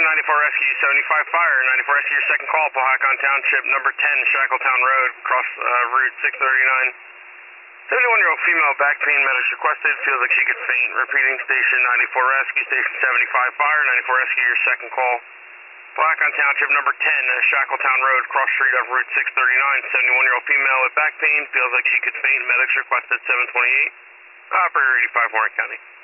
94 Rescue, 75 Fire, 94 Rescue, your second call, Powhatan Township, number 10, Shackletown Road, cross Route 639. 71-year-old female, back pain, medics requested, feels like she could faint. Repeating, station 94 Rescue, station 75 Fire, 94 Rescue, your second call. Powhatan Township, number 10, Shackletown Road, cross street off Route 639. 71-year-old female with back pain, feels like she could faint, medics requested 728. Operator 85, Warren County.